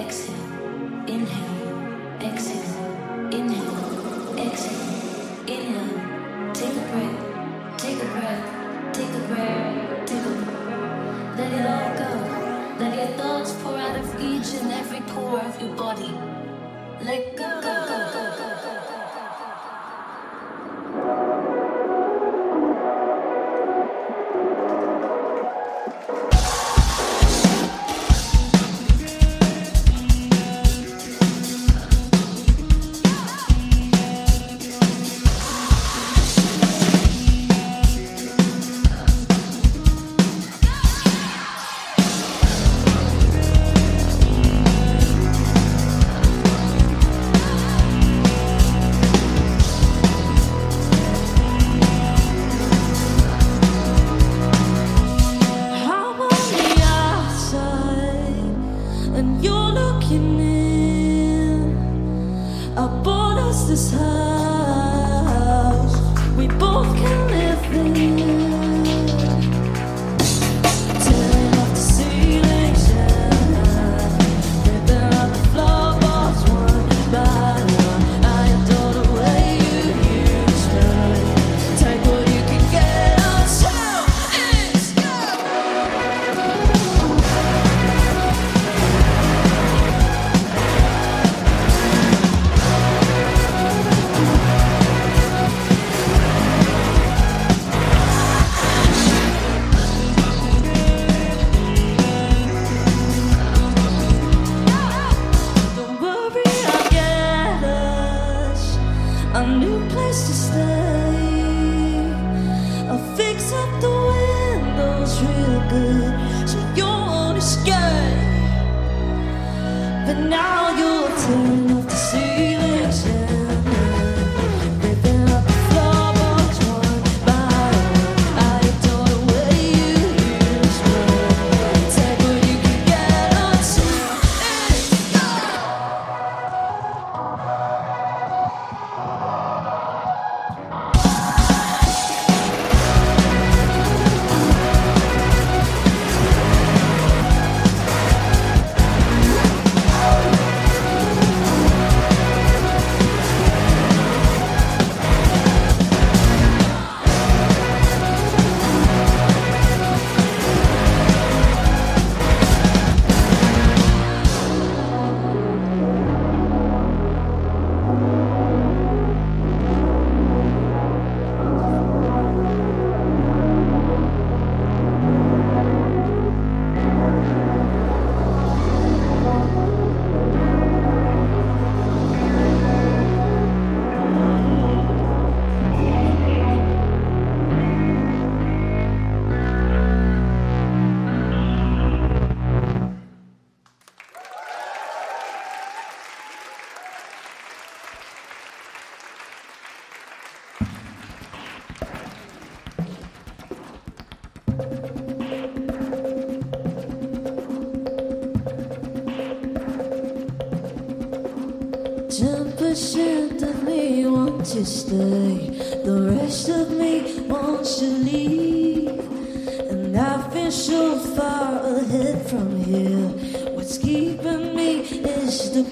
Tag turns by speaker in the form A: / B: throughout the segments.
A: 10% of me wants to stay, the rest of me wants to leave. And I've been so far ahead from here. What's keeping me is the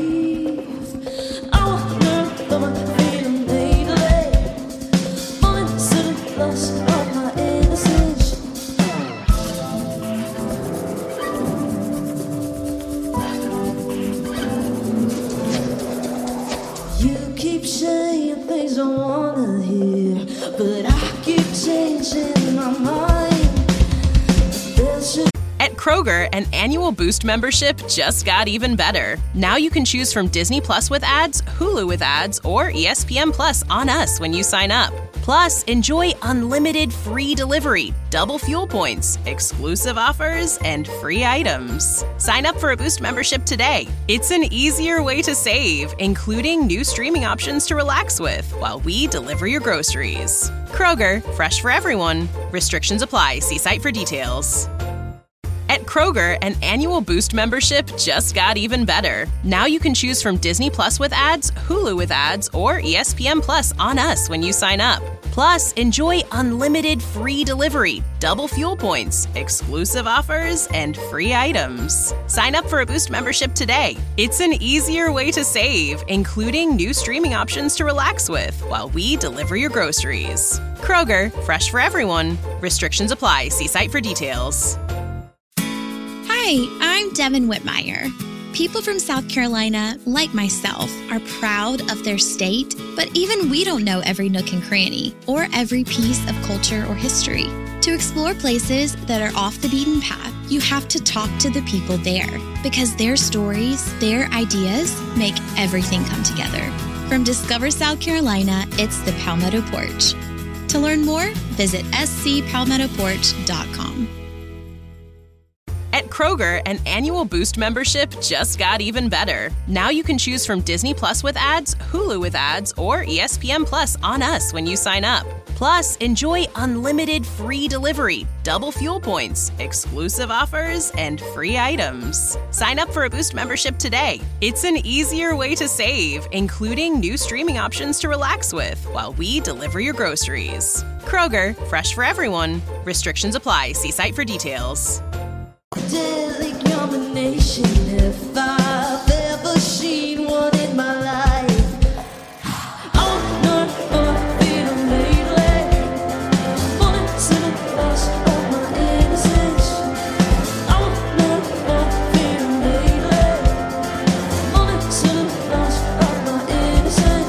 A: grief. I wonder what I'm feeling lately. Moment sudden loss of my innocence. You keep saying things I wanna hear, but I keep changing my mind.
B: At Kroger, an annual Boost membership just got even better. Now you can choose from Disney Plus with ads, Hulu with ads, or ESPN Plus on us when you sign up. Plus, enjoy unlimited free delivery, double fuel points, exclusive offers, and free items. Sign up for a Boost membership today. It's an easier way to save, including new streaming options to relax with while we deliver your groceries. Kroger, fresh for everyone. Restrictions apply. See site for details. At Kroger, an annual Boost membership just got even better. Now you can choose from Disney Plus with ads, Hulu with ads, or ESPN Plus on us when you sign up. Plus, enjoy unlimited free delivery, double fuel points, exclusive offers, and free items. Sign up for a Boost membership today. It's an easier way to save, including new streaming options to relax with while we deliver your groceries. Kroger, fresh for everyone. Restrictions apply. See site for details.
C: Hi, I'm Devin Whitmire. People from South Carolina, like myself, are proud of their state, but even we don't know every nook and cranny or every piece of culture or history. To explore places that are off the beaten path, you have to talk to the people there because their stories, their ideas make everything come together. From Discover South Carolina, it's the Palmetto Porch. To learn more, visit scpalmettoporch.com.
B: At Kroger, an annual Boost membership just got even better. Now you can choose from Disney Plus with ads, Hulu with ads, or ESPN Plus on us when you sign up. Plus, enjoy unlimited free delivery, double fuel points, exclusive offers, and free items. Sign up for a Boost membership today. It's an easier way to save, including new streaming options to relax with while we deliver your groceries. Kroger, fresh for everyone. Restrictions apply. See site for details.
A: Deadly combination, if I've ever seen one in my life. Oh, not what I've been lately. Wanted to lost all my innocence. Oh, not what I've been lately. Wanted to lost all my innocence.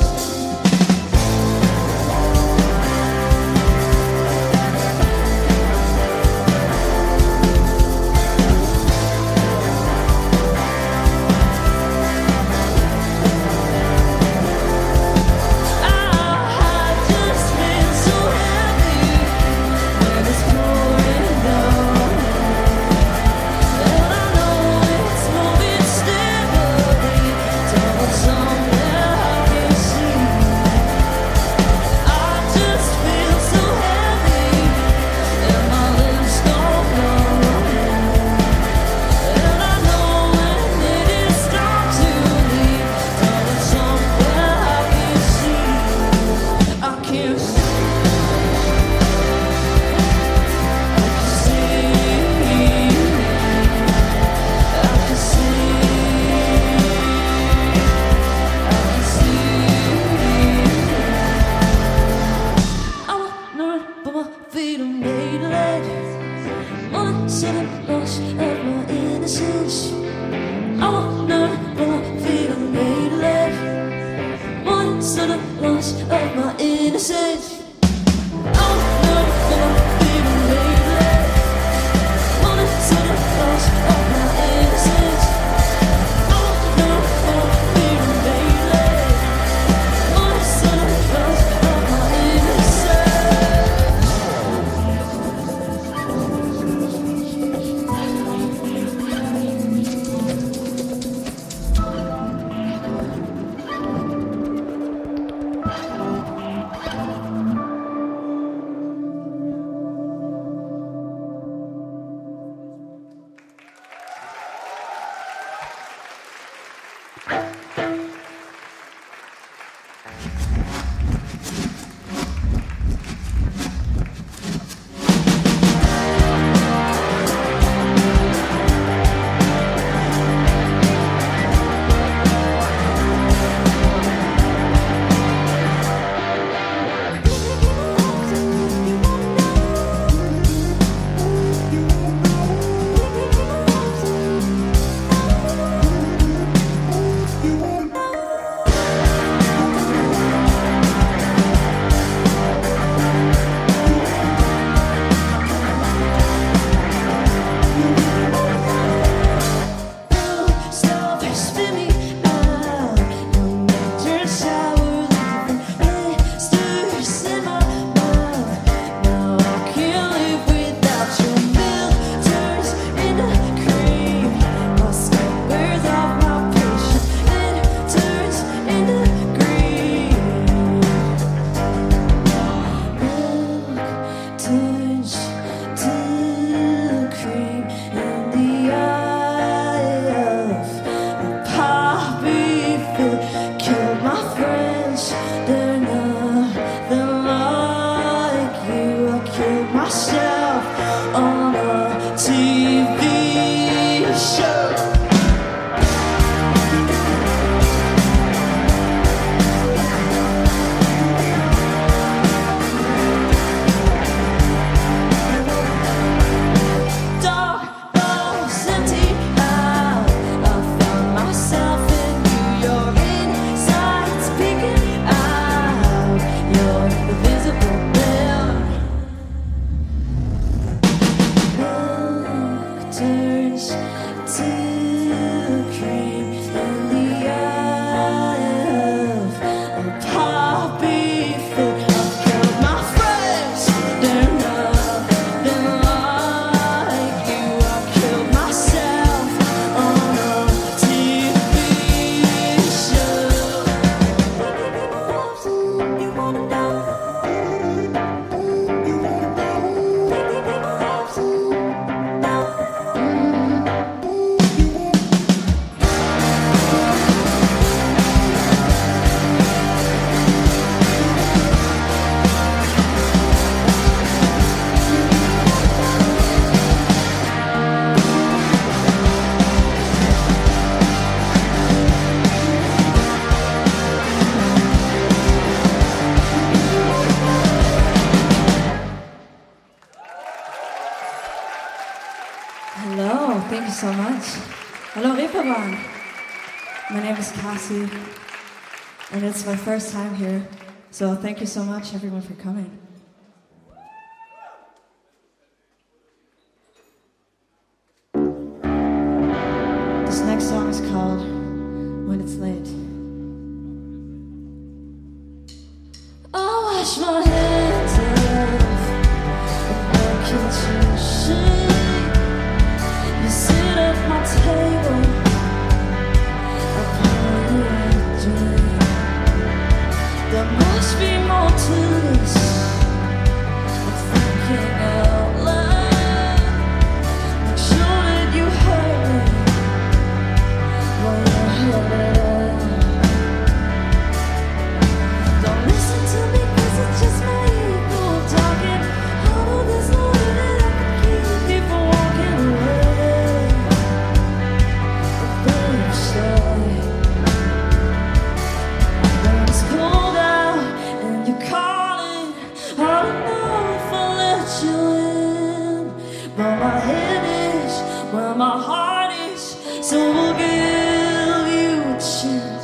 A: Hello, Reeperbahn. My name is Cassie, and it's my first time here, so thank you so much, everyone, for coming. This next song is called When It's Late. I'll wash my hands off in my kitchen sink. You sit at my table, I pour you a drink. There must be more to this. I'm thinking out loud. Make sure that you heard me while you heard it out. Don't listen to me 'cause it's just my ego talking. I know there's no way that I can keep you from walking away. But babe, stay. When it's cold out and you're calling, I don't know if I'll let you in. But my head is where my heart is, so we'll give you a chance.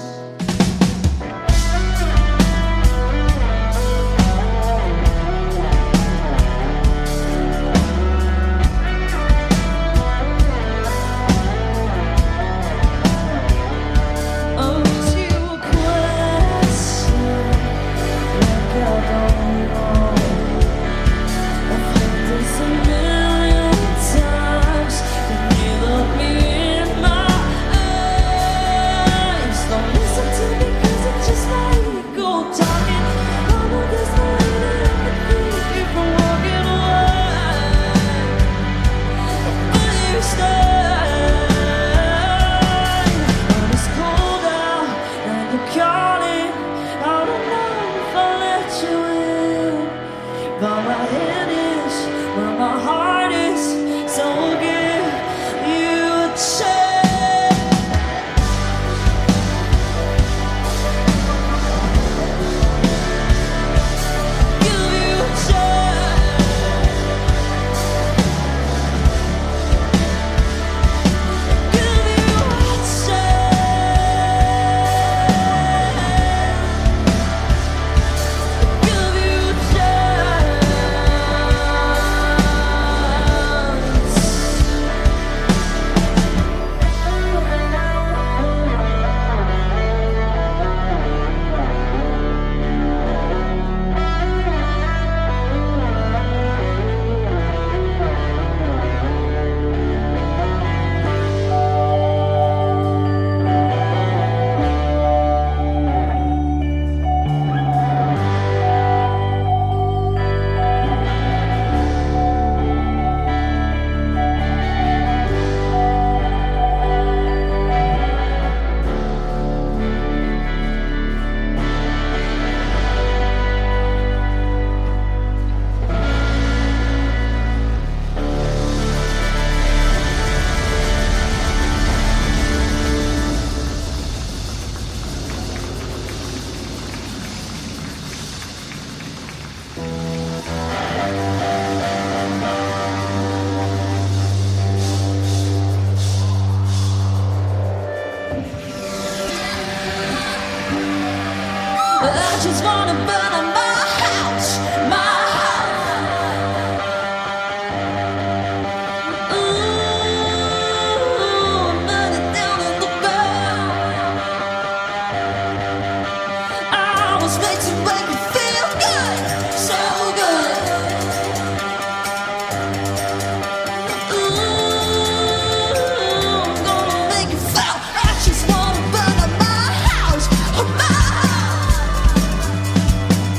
A: But my head is where my heart is, so we'll give you a chance. Give you a chance. Give you a chance. Give you a chance. I just wanna burn up my house, my house. Ooh, burn it down in the ground. I was made to make me feel good, so good. Ooh, I'm gonna make you feel. I just wanna burn up my house, my house.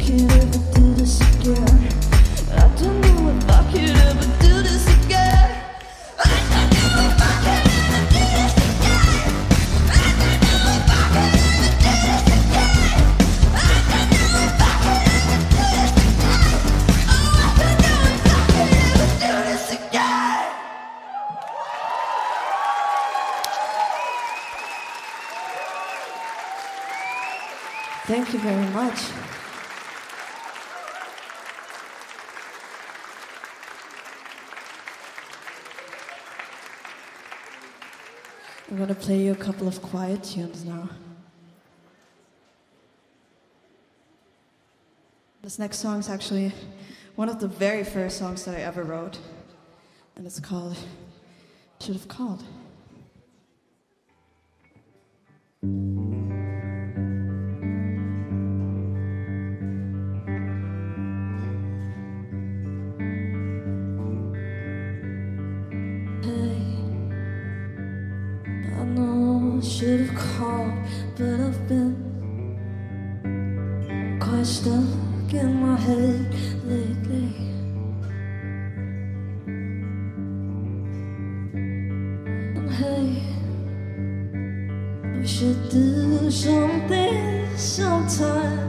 A: could ever do this again. I don't know if I could ever do this again. I don't know if I could ever do this again. I don't know if I could ever do this again. I don't know if I could ever do this again. Oh, I don't know if I could ever do this again. Thank you very much. I'm going to play you a couple of quiet tunes now. This next song is actually one of the very first songs that I ever wrote, and it's called Should Have Called. Should have called, but I've been quite stuck in my head lately. And hey, we should do something sometime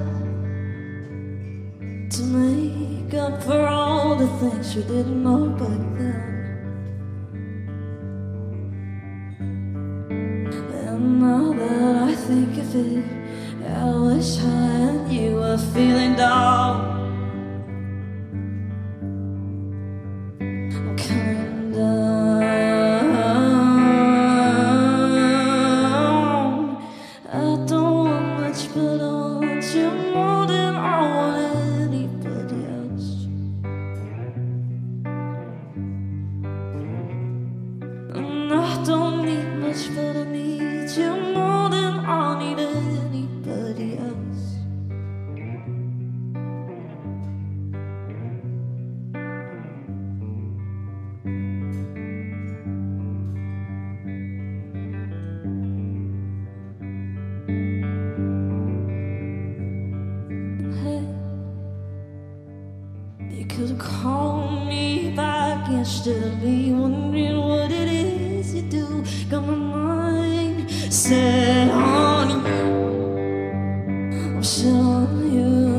A: to make up for all the things we didn't know back then. Now that I think of it, I wish I and you were feeling down. I'm coming down. I don't want much, but I want you more than I want anybody else. And I don't need much, but I need you more than I need anybody else. Hey, you could have called me back instead of me wondering what it is you do. Got my mind set on you. I'm set on you.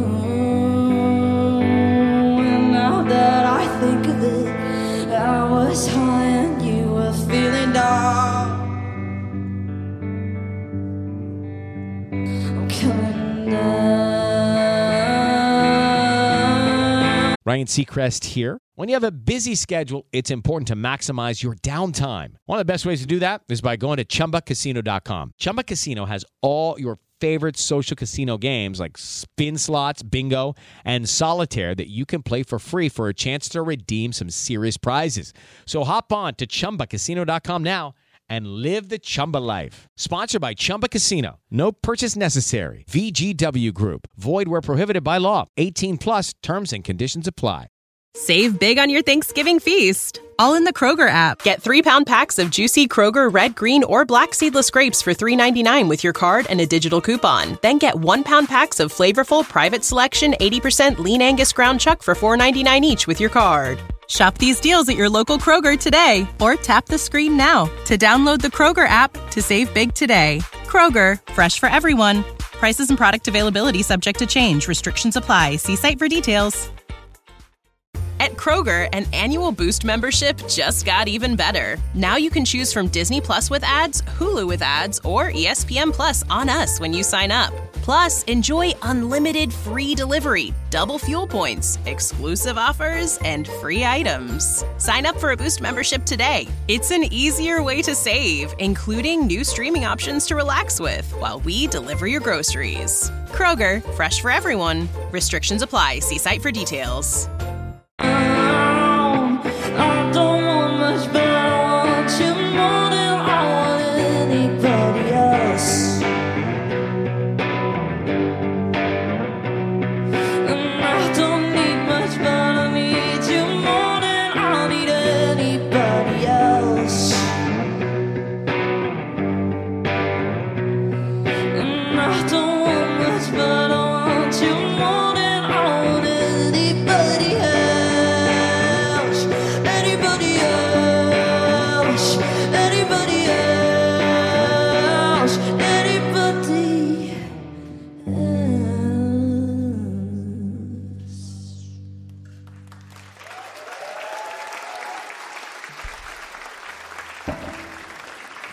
A: And now that I think of it, I was high and you were feeling down. I'm coming down.
D: Ryan Seacrest here. When you have a busy schedule, it's important to maximize your downtime. One of the best ways to do that is by going to ChumbaCasino.com. Chumba Casino has all your favorite social casino games like spin slots, bingo, and solitaire that you can play for free for a chance to redeem some serious prizes. So hop on to ChumbaCasino.com now and live the Chumba life. Sponsored by Chumba Casino. No purchase necessary. VGW Group. Void where prohibited by law. 18 plus terms and conditions apply.
B: Save big on your Thanksgiving feast, all in the Kroger app. Get 3-pound packs of juicy Kroger red, green, or black seedless grapes for $3.99 with your card and a digital coupon. Then get 1-pound packs of flavorful Private Selection 80% lean Angus ground chuck for $4.99 each with your card. Shop these deals at your local Kroger today or tap the screen now to download the Kroger app to save big today. Kroger, fresh for everyone. Prices and product availability subject to change. Restrictions apply. See site for details. At Kroger, an annual Boost membership just got even better. Now you can choose from Disney Plus with ads, Hulu with ads, or ESPN Plus on us when you sign up. Plus, enjoy unlimited free delivery, double fuel points, exclusive offers, and free items. Sign up for a Boost membership today. It's an easier way to save, including new streaming options to relax with while we deliver your groceries. Kroger, fresh for everyone. Restrictions apply. See site for details.
A: I don't want much, but I want you more than I want anybody else. And I don't need much, but I need you more than I need anybody else. And I don't want much, but I want you more than I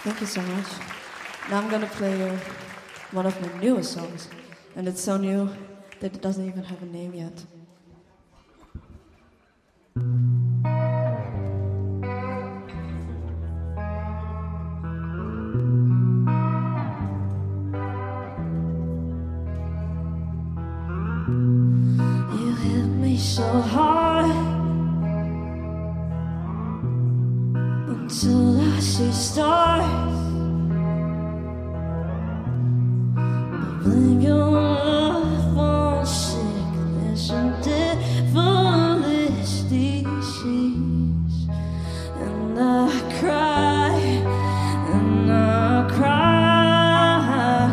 A: Thank you so much. Now I'm gonna play one of my newest songs, and it's so new that it doesn't even have a name yet. You hit me so hard until I see stars. Blame your love on sickness and devilish disease. And I cry, and I cry, I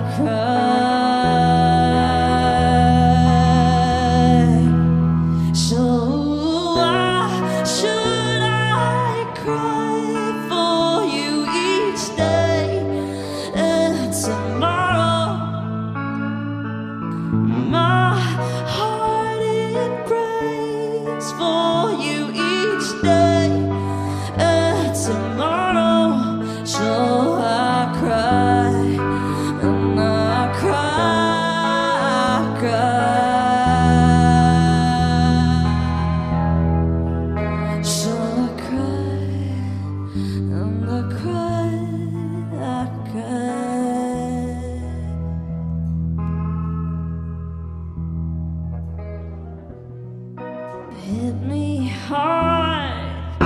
A: cry. So why should I cry for you each day and tomorrow? My heart it breaks for you each day and tomorrow. So I cry, and I cry, I cry. So I cry, and I cry, I cry. Hit me hard,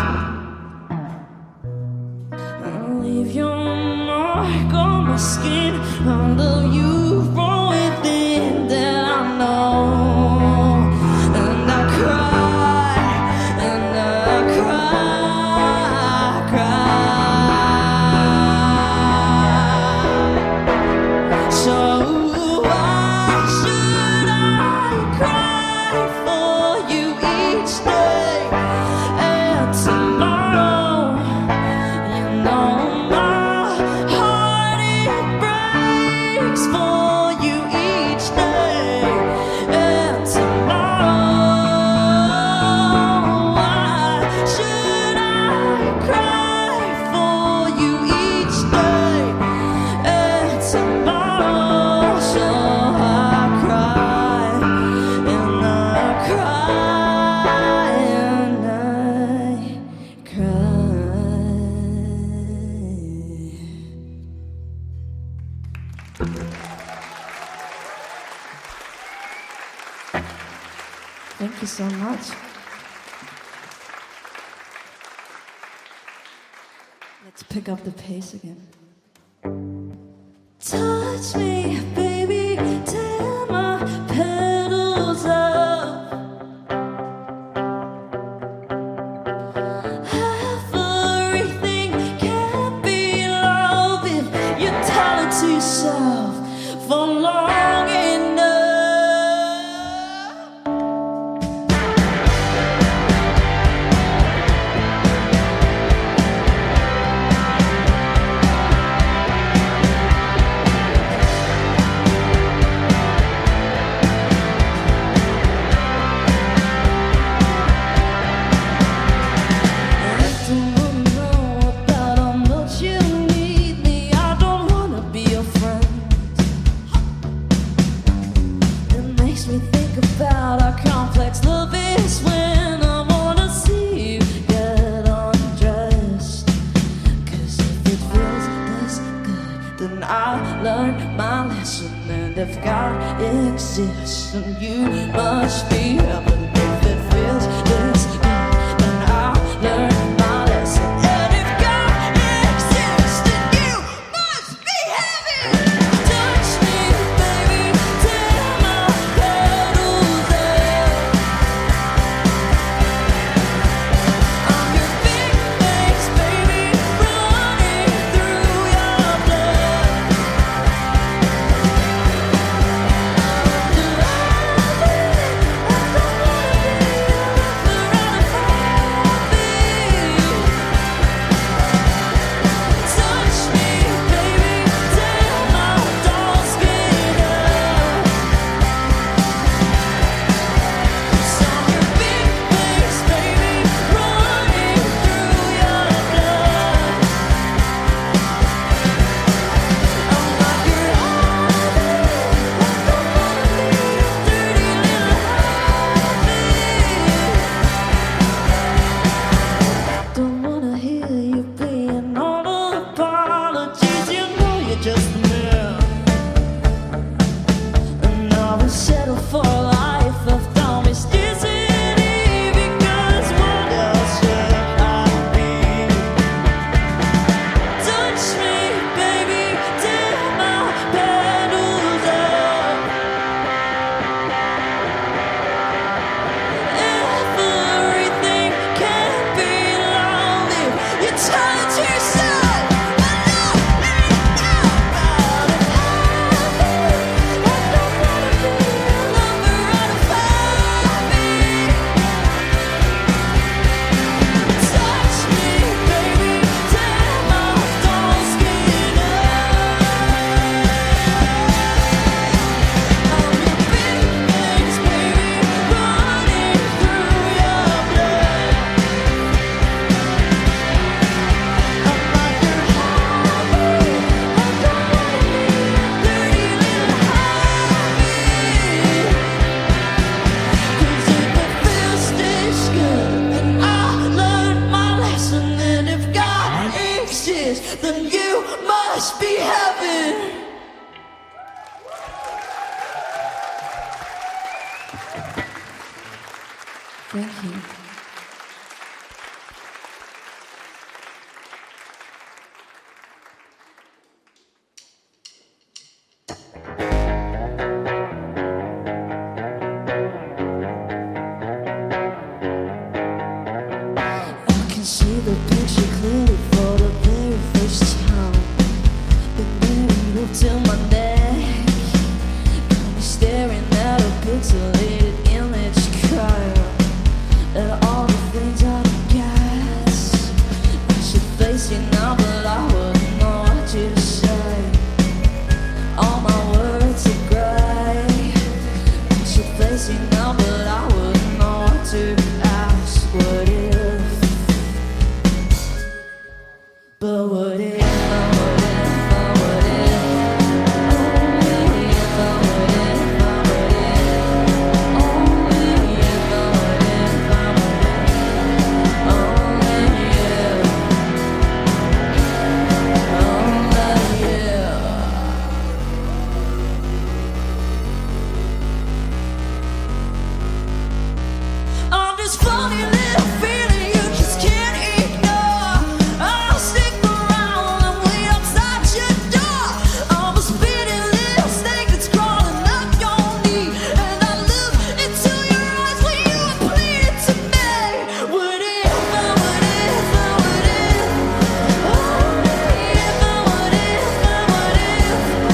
A: I'll leave your mark on my skin. Although you've grown within, that I know. And I cry, and I cry, I cry. So why should I cry for you each day and tomorrow? You know my heart it breaks for you each day and tomorrow. Why should I cry for you each day and tomorrow? So I cry, and I cry, and I cry. Thank you so much. Let's pick up the pace again. Touch me, baby, tear my petals up. Everything can't be love if you tell it to yourself for long enough. About our complex love is when I wanna see you get undressed. 'Cause if it feels this good, then I'll learn my lesson. And if God exists, then you must be heaven. If it feels this good, then I'll learn my lesson. And if God exists, then you must be heaven. Touch me, baby, tear my petals up. I'm your big face, baby, running through your blood. Do I Thank you. I can see the picture clearly for the very first time. The mirror up to my neck, got me staring at a pixelated image, crying at all the things I got. I should face it now, but I wouldn't know what to say. All my words are gray. I should face it now, but I wouldn't know what to ask. What if? But what if? I'm this funny little feeling you just can't ignore. I'll stick around and wait outside your door. I'm a spinning little snake that's crawling up your knee, and I look into your eyes when you are pleading to me. What if? What if? What if? What if? What if? What if?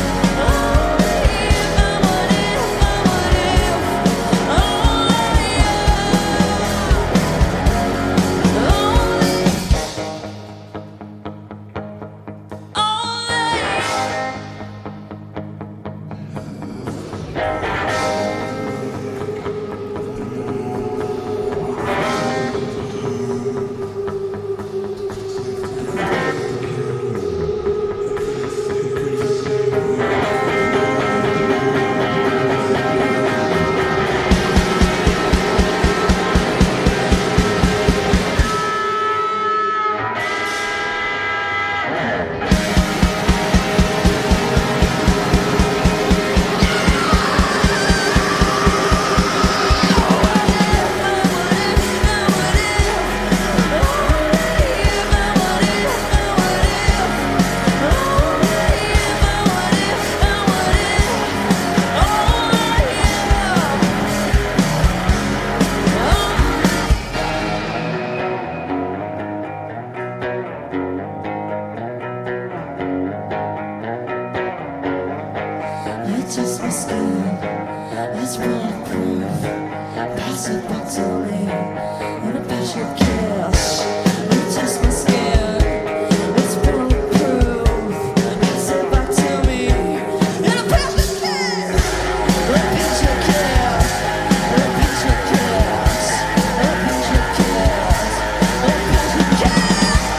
A: It's just my skin, it's bulletproof. Pass it back to me in a passionate kiss. It's just my skin, it's bulletproof. Pass it back to me in a passionate kiss. Repeat your kiss, repeat your kiss, repeat your kiss, repeat your kiss, repeat your kiss,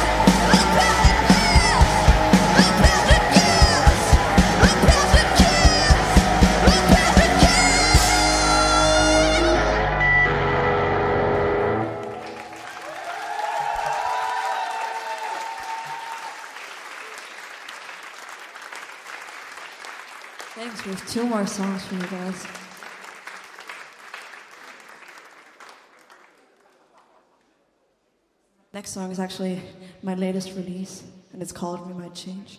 A: repeat your kiss. Thanks, we have 2 more songs for you guys. Next song is actually my latest release, and it's called We Might Change.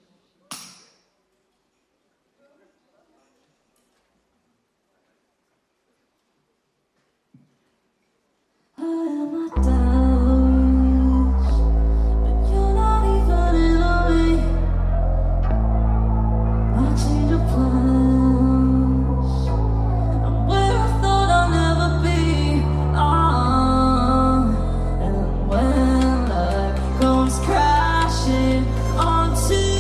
A: I am my doubts, but you're not even in on me. I change your plans. I'm where I thought I'd never be. And when life comes crashing onto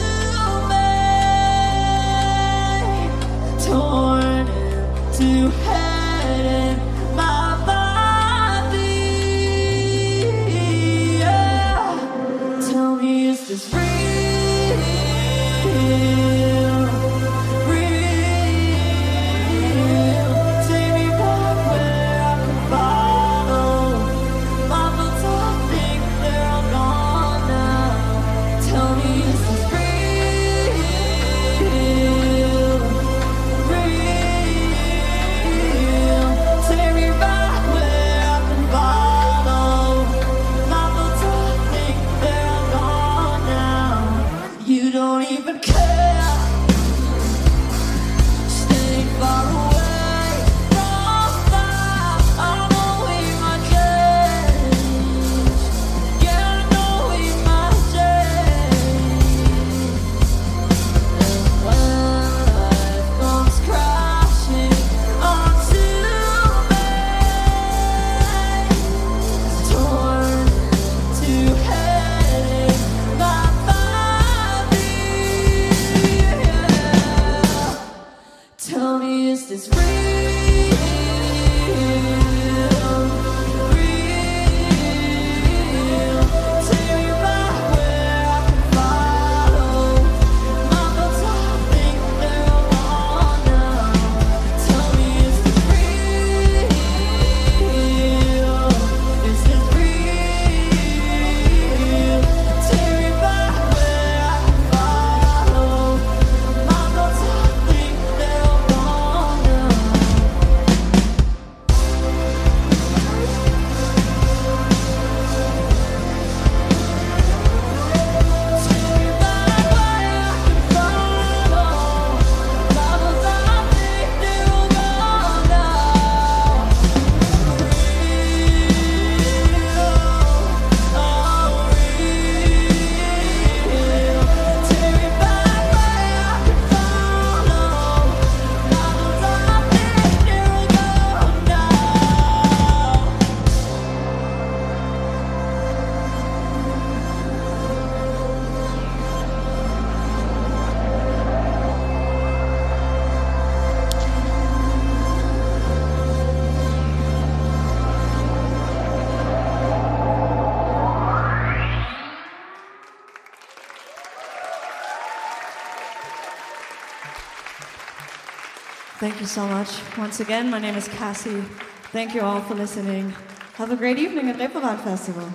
A: Thank you so much. Once again, my name is Cassie. Thank you all for listening. Have a great evening at Reeperbahn Festival.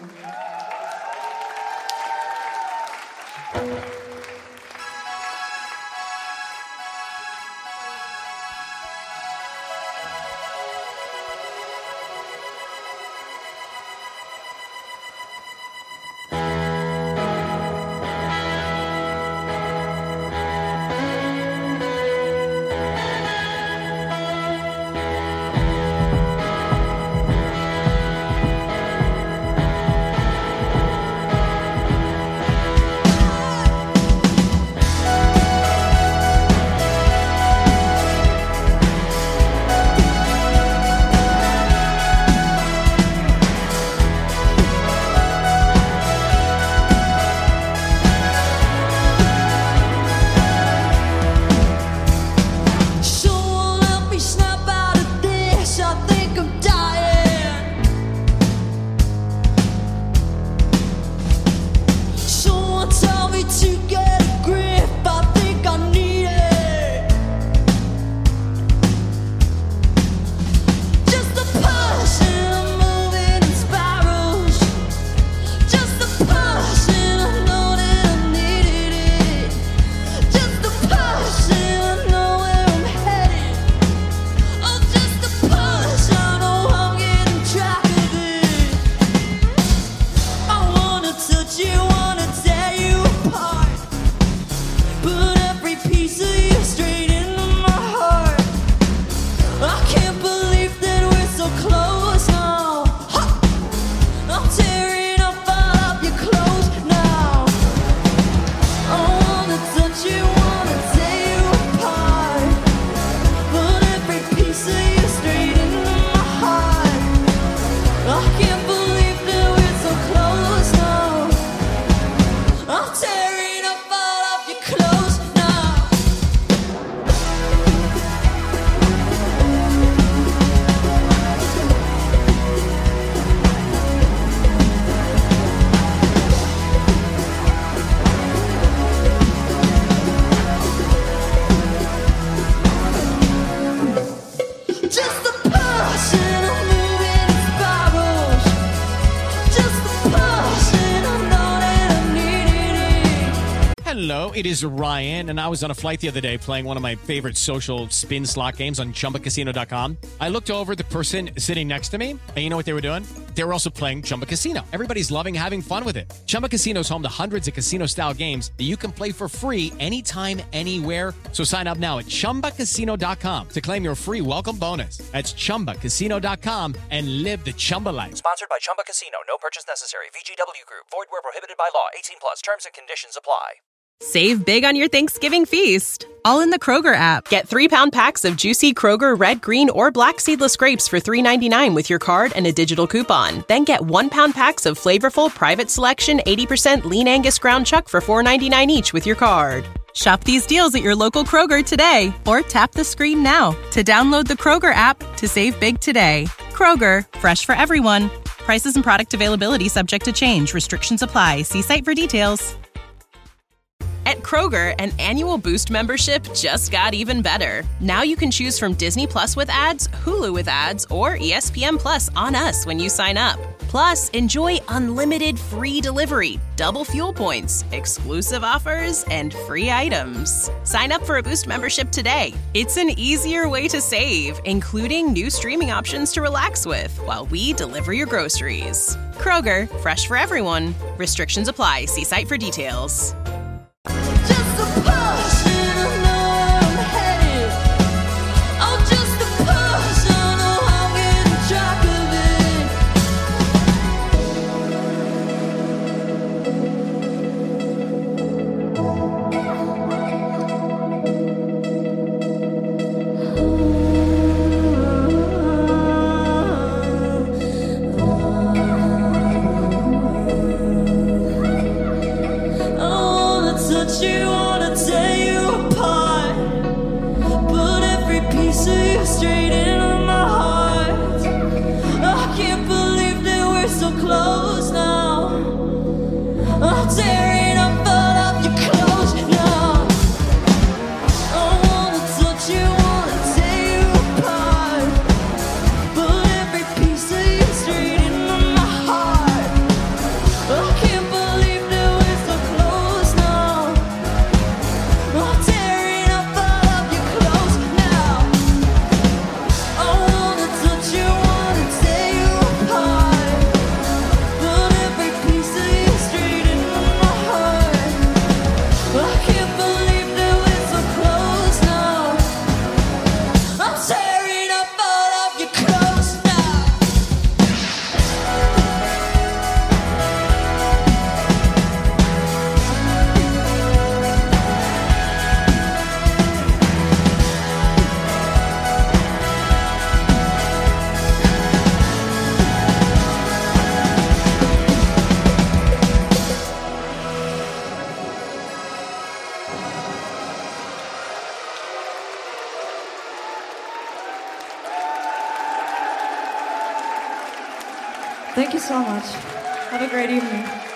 D: Hello, it is Ryan, and I was on a flight the other day playing one of my favorite social spin slot games on ChumbaCasino.com. I looked over at the person sitting next to me, and you know what they were doing? They were also playing Chumba Casino. Everybody's loving having fun with it. Chumba Casino is home to hundreds of casino-style games that you can play for free anytime, anywhere. So sign up now at ChumbaCasino.com to claim your free welcome bonus. That's ChumbaCasino.com and live the Chumba life.
E: Sponsored by Chumba Casino. No purchase necessary. VGW Group. Void where prohibited by law. 18 plus. Terms and conditions apply.
B: Save big on your Thanksgiving feast, all in the Kroger app. Get 3-pound packs of juicy Kroger red, green, or black seedless grapes for $3.99 with your card and a digital coupon. Then get 1-pound packs of flavorful Private Selection 80% lean Angus ground chuck for $4.99 each with your card. Shop these deals at your local Kroger today, or tap the screen now to download the Kroger app to save big today. Kroger, fresh for everyone. Prices and product availability subject to change. Restrictions apply. See site for details. At Kroger, an annual Boost membership just got even better. Now you can choose from Disney Plus with ads, Hulu with ads, or ESPN Plus on us when you sign up. Plus, enjoy unlimited free delivery, double fuel points, exclusive offers, and free items. Sign up for a Boost membership today. It's an easier way to save, including new streaming options to relax with while we deliver your groceries. Kroger, fresh for everyone. Restrictions apply. See site for details.
A: Just a push and I know where I'm headed. Oh, just a push, I know I'm getting track of it. Oh, Thank you so much. Have a great evening.